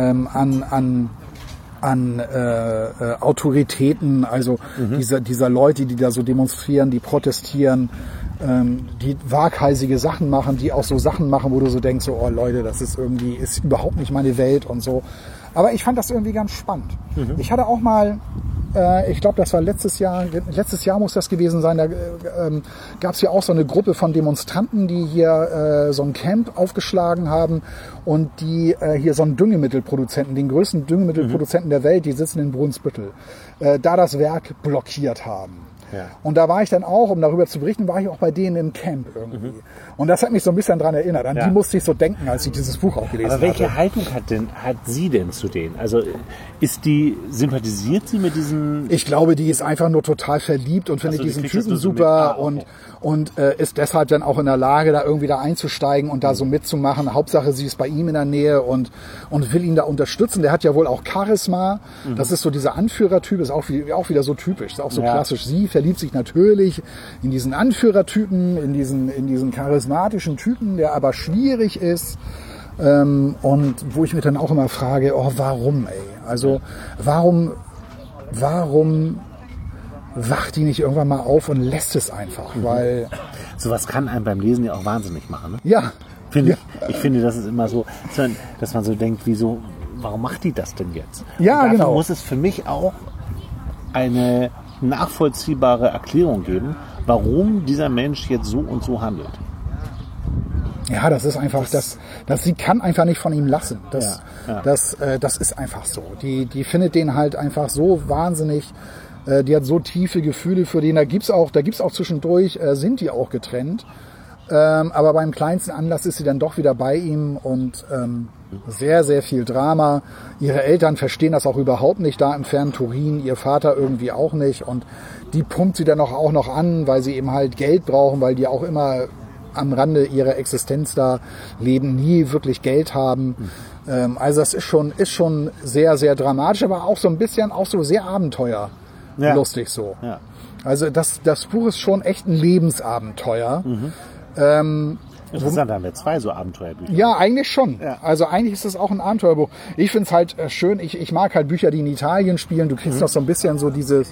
an Autoritäten, also dieser Leute, die da so demonstrieren, die protestieren, die waghalsige Sachen machen, die auch so Sachen machen, wo du so denkst, so, oh Leute, das ist überhaupt nicht meine Welt und so. Aber ich fand das irgendwie ganz spannend. Ich hatte auch mal, ich glaube, das war letztes Jahr muss das gewesen sein, da gab es ja auch so eine Gruppe von Demonstranten, die hier so ein Camp aufgeschlagen haben und die hier so einen Düngemittelproduzenten, den größten Düngemittelproduzenten der Welt, die sitzen in Brunsbüttel, da das Werk blockiert haben. Ja. Und da war ich dann auch, um darüber zu berichten, war ich auch bei denen im Camp irgendwie. Und das hat mich so ein bisschen dran erinnert. An die musste ich so denken, als ich dieses Buch auch gelesen habe. Aber welche Haltung hat sie denn zu denen? Also sympathisiert sie mit diesen... Ich glaube, die ist einfach nur total verliebt und findet diesen Typen super und ist deshalb dann auch in der Lage, da irgendwie da einzusteigen und da so mitzumachen. Hauptsache, sie ist bei ihm in der Nähe und will ihn da unterstützen. Der hat ja wohl auch Charisma. Das ist so dieser Anführertyp, ist auch wieder so typisch, ist auch so klassisch. Sie verliebt sich natürlich in diesen Anführertypen, in diesen charismatischen Typen, der aber schwierig ist. Und wo ich mich dann auch immer frage, warum, ey? Also, warum wacht die nicht irgendwann mal auf und lässt es einfach? Weil sowas kann einem beim Lesen ja auch wahnsinnig machen, ne? Ja. Ich finde, das ist immer so, dass man so denkt, warum macht die das denn jetzt? Ja, und genau. Muss es für mich auch eine nachvollziehbare Erklärung geben, warum dieser Mensch jetzt so und so handelt. Ja, das ist einfach, sie kann einfach nicht von ihm lassen. Das ist einfach so. Die findet den halt einfach so wahnsinnig, die hat so tiefe Gefühle für den. Da gibt's auch zwischendurch, sind die auch getrennt. Aber beim kleinsten Anlass ist sie dann doch wieder bei ihm und sehr, sehr viel Drama. Ihre Eltern verstehen das auch überhaupt nicht da im fernen Turin, ihr Vater irgendwie auch nicht. Und die pumpt sie dann auch noch an, weil sie eben halt Geld brauchen, weil die auch immer am Rande ihrer Existenz da leben, nie wirklich Geld haben. Also das ist schon sehr, sehr dramatisch, aber auch so ein bisschen auch so sehr abenteuerlustig so. Ja. Also das Buch ist schon echt ein Lebensabenteuer. Interessant, haben wir 2 so Abenteuerbücher. Ja, eigentlich schon. Ja. Also eigentlich ist es auch ein Abenteuerbuch. Ich finde es halt schön, ich mag halt Bücher, die in Italien spielen. Du kriegst noch so ein bisschen so dieses,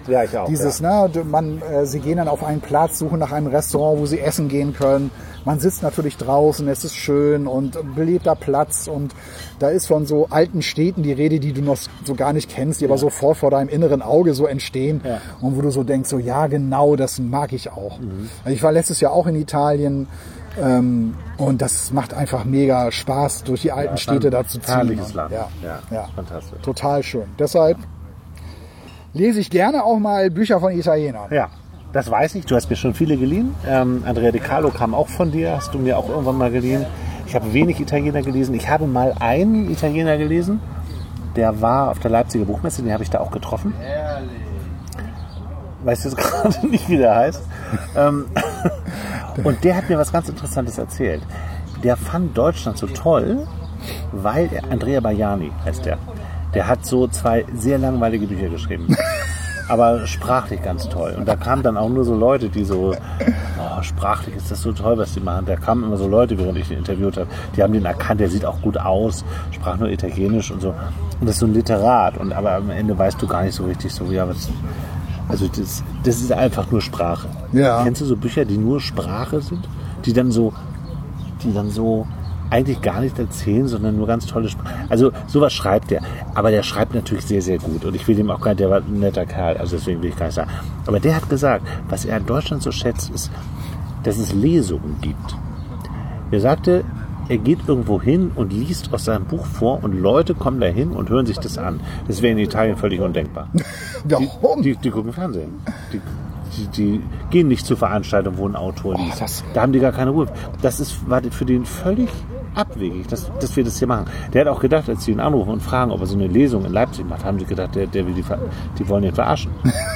sie gehen dann auf einen Platz, suchen nach einem Restaurant, wo sie essen gehen können. Man sitzt natürlich draußen, es ist schön und belebter Platz und da ist von so alten Städten die Rede, die du noch so gar nicht kennst, die aber sofort vor deinem inneren Auge so entstehen und wo du so denkst, so ja genau, das mag ich auch. Also ich war letztes Jahr auch in Italien und das macht einfach mega Spaß, durch die alten Städte da zu ziehen. Herrliches Land. Ja, fantastisch. Total schön. Deshalb lese ich gerne auch mal Bücher von Italienern. Ja. Das weiß ich, du hast mir schon viele geliehen. Andrea De Carlo kam auch von dir, hast du mir auch irgendwann mal geliehen. Ich habe wenig Italiener gelesen. Ich habe mal einen Italiener gelesen, der war auf der Leipziger Buchmesse, den habe ich da auch getroffen. Weiß jetzt gerade nicht, wie der heißt. Und der hat mir was ganz Interessantes erzählt. Der fand Deutschland so toll, weil Andrea Baiani heißt der. Der hat so 2 sehr langweilige Bücher geschrieben. Aber sprachlich ganz toll. Und da kamen dann auch nur so Leute, die so, sprachlich ist das so toll, was die machen. Da kamen immer so Leute, während ich den interviewt habe, die haben den erkannt, der sieht auch gut aus, sprach nur Italienisch und so. Und das ist so ein Literat. Aber am Ende weißt du gar nicht so richtig so, also das ist einfach nur Sprache. Ja. Kennst du so Bücher, die nur Sprache sind? Die dann so eigentlich gar nicht erzählen, sondern nur ganz tolle Sprache. Also sowas schreibt der. Aber der schreibt natürlich sehr, sehr gut. Und ich will dem auch gar nicht, der war ein netter Kerl, also deswegen will ich gar nicht sagen. Aber der hat gesagt, was er in Deutschland so schätzt, ist, dass es Lesungen gibt. Er sagte, er geht irgendwo hin und liest aus seinem Buch vor und Leute kommen da hin und hören sich das an. Das wäre in Italien völlig undenkbar. Warum? Die gucken Fernsehen. Die gehen nicht zur Veranstaltung, wo ein Autor liest. Da haben die gar keine Ruhe. War für den völlig abwegig, dass wir das hier machen. Der hat auch gedacht, als sie ihn anrufen und fragen, ob er so eine Lesung in Leipzig macht, haben sie gedacht, der will die wollen ihn verarschen.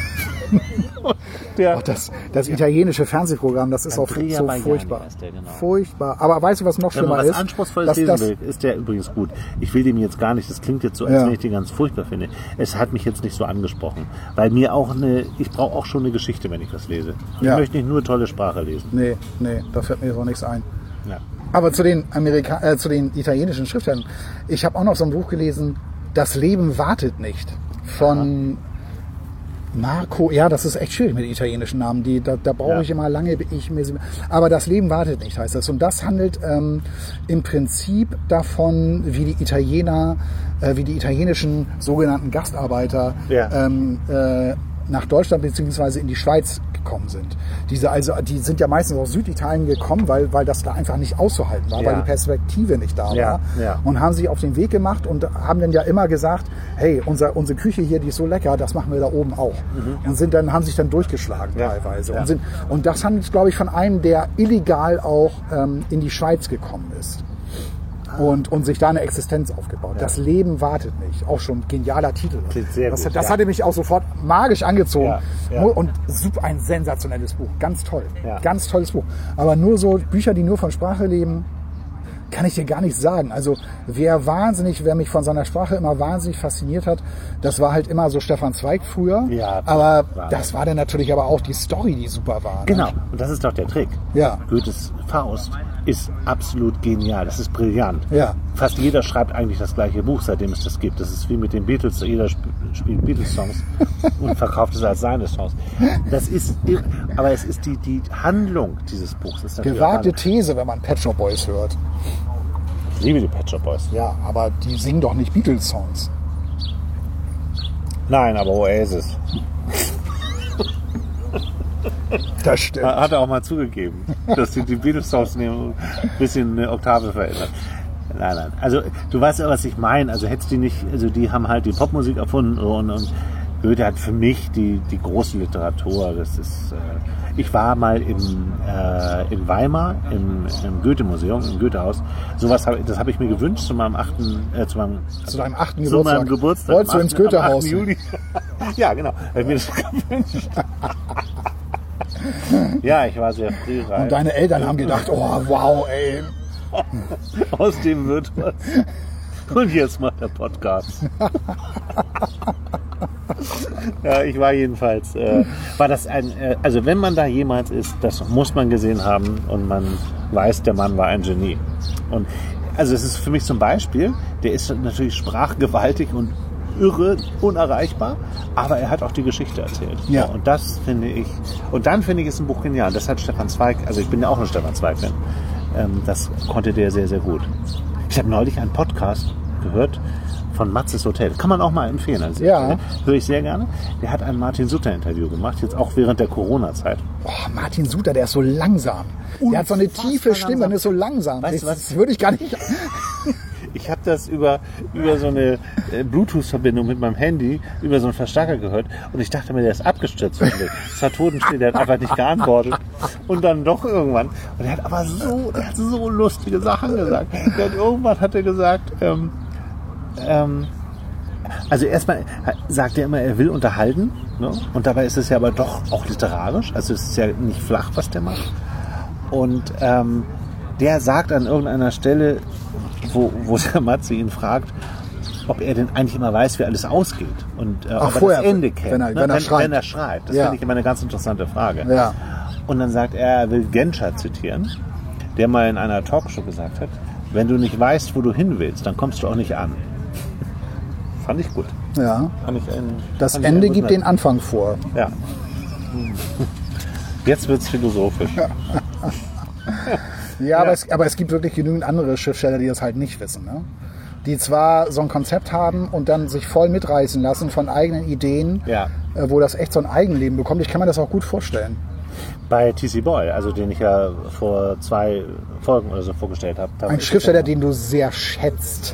Das italienische Fernsehprogramm, das ist auch so furchtbar. Furchtbar. Aber weißt du, was noch schlimmer ist? Wenn man was Anspruchsvolles lesen will, ist der übrigens gut. Ich will dem jetzt gar nicht, das klingt jetzt so, als wenn ich den ganz furchtbar finde. Es hat mich jetzt nicht so angesprochen. Weil ich brauche auch schon eine Geschichte, wenn ich was lese. Ich möchte nicht nur tolle Sprache lesen. Nee, da fällt mir so nichts ein. Ja. Aber zu den italienischen Schriftstellern. Ich habe auch noch so ein Buch gelesen, Das Leben wartet nicht. Von Marco, das ist echt schwierig mit italienischen Namen. Da brauche ich immer lange, aber Das Leben wartet nicht, heißt das. Und das handelt im Prinzip davon, wie die Italiener, wie die italienischen sogenannten Gastarbeiter nach Deutschland bzw. in die Schweiz gekommen sind. Die sind ja meistens aus Süditalien gekommen, weil das da einfach nicht auszuhalten war, weil die Perspektive nicht da war. Ja. Und haben sich auf den Weg gemacht und haben dann ja immer gesagt, hey, unsere Küche hier, die ist so lecker, das machen wir da oben auch. Und haben sich dann durchgeschlagen teilweise. Ja. Und das haben jetzt, glaube ich, von einem, der illegal auch in die Schweiz gekommen ist. Und sich da eine Existenz aufgebaut. Das Leben wartet nicht. Auch schon genialer Titel. Sehr das gut, hatte mich auch sofort magisch angezogen. Ja. Und super, ein sensationelles Buch. Ganz toll. Ja. Ganz tolles Buch. Aber nur so Bücher, die nur von Sprache leben, kann ich dir gar nicht sagen. Also wer mich von seiner Sprache immer wahnsinnig fasziniert hat, das war halt immer so Stefan Zweig früher. Ja, aber das war dann natürlich aber auch die Story, die super war. Genau, und das ist doch der Trick. Ja. Goethes Faust ist absolut genial, das ist brillant. Ja. Fast jeder schreibt eigentlich das gleiche Buch, seitdem es das gibt. Das ist wie mit den Beatles, jeder spielt Beatles-Songs und verkauft es als seine Songs. Aber es ist die Handlung dieses Buchs. Ist Gewagte These, wenn man Pet Shop Boys hört. Ich liebe die Pet Shop Boys. Ja, aber die singen doch nicht Beatles-Songs. Nein, aber Oasis. Das stimmt. Hat er auch mal zugegeben, dass die Beatles-Songs ein bisschen eine Oktave verändert. Nein. Also du weißt ja, was ich meine. Also hättest die nicht, also die haben halt die Popmusik erfunden und Goethe hat für mich die große Literatur. Das ist. Ich war mal in Weimar im Goethe-Museum, im Goethehaus. Das habe ich mir gewünscht zu meinem 8. Zu deinem 8. Zu Geburtstag. meinem Geburtstag. Wolltest du ins Goethehaus? 8. Juli. Ja, genau. Habe ich mir das gewünscht. Ja, ich war sehr früh rein. Und deine Eltern haben gedacht, oh wow, ey. Aus dem wird was. Und jetzt macht der Podcast. Ja, ich war jedenfalls, war das also wenn man da jemals ist, das muss man gesehen haben und man weiß, der Mann war ein Genie. Und also es ist für mich zum Beispiel, der ist natürlich sprachgewaltig und irre, unerreichbar, aber er hat auch die Geschichte erzählt. Ja. Und das finde ich, und dann finde ich es ein Buch genial. Das hat Stefan Zweig, also ich bin ja auch ein Stefan Zweig-Fan, das konnte der sehr, sehr gut. Ich habe neulich einen Podcast gehört von Matzes Hotel. Kann man auch mal empfehlen. Also ja. Höre ich sehr gerne. Der hat ein Martin Suter-Interview gemacht, jetzt auch während der Corona-Zeit. Oh, Martin Suter, der ist so langsam. Der hat so eine tiefe Stimme und ist so langsam. Weißt du was? Das würde ich gar nicht... Ich habe das über so eine Bluetooth-Verbindung mit meinem Handy über so einen Verstärker gehört und ich dachte mir, der ist abgestürzt. Das war totenstill, der hat einfach nicht geantwortet. Und dann doch irgendwann. Und er hat aber so lustige Sachen gesagt. Irgendwann hat er gesagt, also erstmal sagt er immer, er will unterhalten, ne? Und dabei ist es ja aber doch auch literarisch. Also es ist ja nicht flach, was der macht. Und der sagt an irgendeiner Stelle, wo der Matze ihn fragt, ob er denn eigentlich immer weiß, wie alles ausgeht und ob er das Ende kennt. Wenn er schreibt. Das finde ich immer eine ganz interessante Frage. Ja. Und dann sagt er will Genscher zitieren, der mal in einer Talkshow gesagt hat, wenn du nicht weißt, wo du hin willst, dann kommst du auch nicht an. Fand ich gut. Ja. Das fand Ende gibt den Anfang vor. Ja. Jetzt wird's philosophisch. Ja, aber es gibt wirklich genügend andere Schriftsteller, die das halt nicht wissen. Ne? Die zwar so ein Konzept haben und dann sich voll mitreißen lassen von eigenen Ideen, wo das echt so ein Eigenleben bekommt. Ich kann mir das auch gut vorstellen. Bei T.C. Boyle, also den ich ja vor 2 Folgen oder so vorgestellt habe. Ein Schriftsteller, den du sehr schätzt.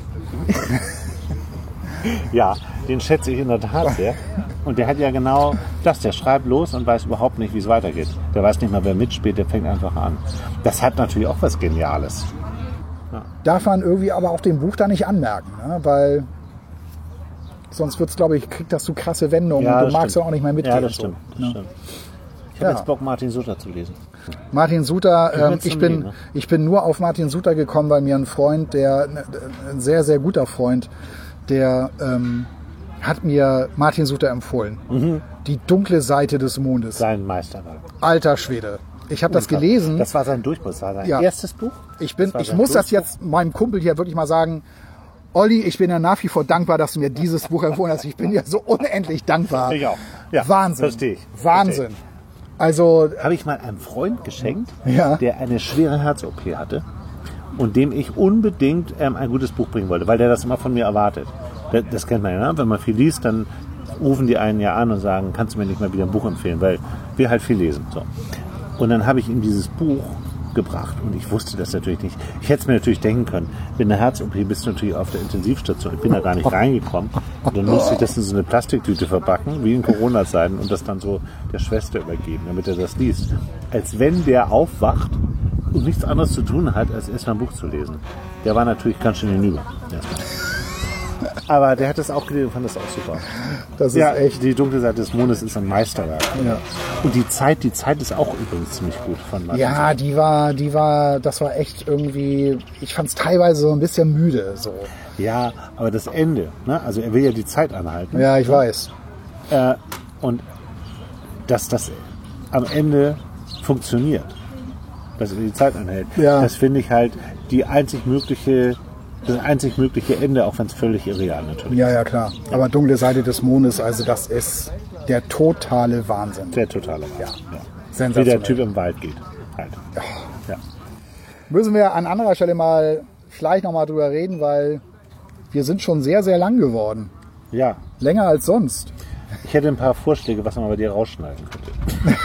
Ja, den schätze ich in der Tat sehr. Und der hat ja genau das, der schreibt los und weiß überhaupt nicht, wie es weitergeht. Der weiß nicht mal, wer mitspielt, der fängt einfach an. Das hat natürlich auch was Geniales. Ja. Darf man irgendwie aber auch dem Buch da nicht anmerken, ne? Weil sonst wird's, glaube ich, kriegt das so krasse Wendungen und du magst ja auch nicht mehr mitgehen. Ja, das stimmt. Das stimmt. Ich habe jetzt Bock, Martin Suter zu lesen. Martin Suter, ich bin nur auf Martin Suter gekommen, weil mir ein Freund, ein sehr, sehr guter Freund, der hat mir Martin Suter empfohlen. Mhm. Die dunkle Seite des Mondes. Sein Meisterwerk. Alter Schwede. Ich habe das gelesen. Das war sein Durchbruch, das war sein erstes Buch. Ich muss das jetzt meinem Kumpel hier wirklich mal sagen. Olli, ich bin ja nach wie vor dankbar, dass du mir dieses Buch empfohlen hast. Ich bin ja so unendlich dankbar. Ich auch. Ja, Wahnsinn. Verstehe ich. Wahnsinn. Also habe ich mal einem Freund geschenkt, der eine schwere Herz-OP hatte und dem ich unbedingt ein gutes Buch bringen wollte, weil der das immer von mir erwartet. Das kennt man ja, ne? Wenn man viel liest, dann rufen die einen ja an und sagen, kannst du mir nicht mal wieder ein Buch empfehlen, weil wir halt viel lesen. So. Und dann habe ich ihm dieses Buch gebracht und ich wusste das natürlich nicht. Ich hätte es mir natürlich denken können, mit einer Herz-OP bist du natürlich auf der Intensivstation. Ich bin da gar nicht reingekommen. Und dann musste ich das in so eine Plastiktüte verpacken, wie in Corona-Zeiten, und das dann so der Schwester übergeben, damit er das liest. Als wenn der aufwacht und nichts anderes zu tun hat, als erstmal ein Buch zu lesen. Der war natürlich ganz schön hinüber. Erstmal. Aber der hat das auch gelesen und fand das auch super. Das ist echt. Die dunkle Seite des Mondes ist ein Meisterwerk. Ja. Und die Zeit ist auch übrigens ziemlich gut von Martin. Ja, das war echt irgendwie, ich fand es teilweise so ein bisschen müde. So. Ja, aber das Ende, ne? Also er will ja die Zeit anhalten. Ja, ich weiß. Und dass das am Ende funktioniert, dass er die Zeit anhält, das finde ich halt das einzig mögliche Ende, auch wenn es völlig irreal natürlich. Ja, klar. Aber dunkle Seite des Mondes, also das ist der totale Wahnsinn. Der totale Wahnsinn. Ja. Sensationell. Wie der Typ im Wald geht. Halt. Ja. Müssen wir an anderer Stelle mal vielleicht nochmal drüber reden, weil wir sind schon sehr, sehr lang geworden. Ja. Länger als sonst. Ich hätte ein paar Vorschläge, was man bei dir rausschneiden könnte.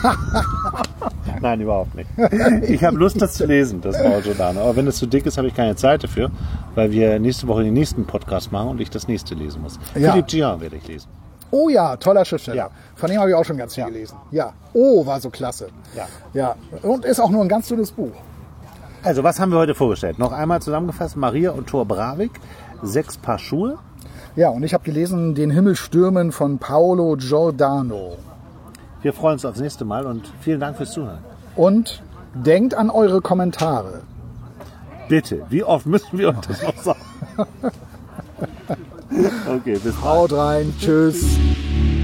Nein, überhaupt nicht. Ich habe Lust, das zu lesen, das Mauro Giordano. Aber wenn es zu dick ist, habe ich keine Zeit dafür, weil wir nächste Woche den nächsten Podcast machen und ich das nächste lesen muss. Ja. Philippe Gian werde ich lesen. Oh ja, toller Schriftsteller. Ja. Von dem habe ich auch schon ganz viel gelesen. Ja. Oh, war so klasse. Ja. Und ist auch nur ein ganz dünnes Buch. Also, was haben wir heute vorgestellt? Noch einmal zusammengefasst, Maria und Thor Bravik, 6 Paar Schuhe. Ja, und ich habe gelesen Den Himmel stürmen von Paolo Giordano. Wir freuen uns aufs nächste Mal und vielen Dank fürs Zuhören. Und denkt an eure Kommentare. Bitte, wie oft müssen wir uns das noch sagen? Okay, bis bald. Haut rein, tschüss.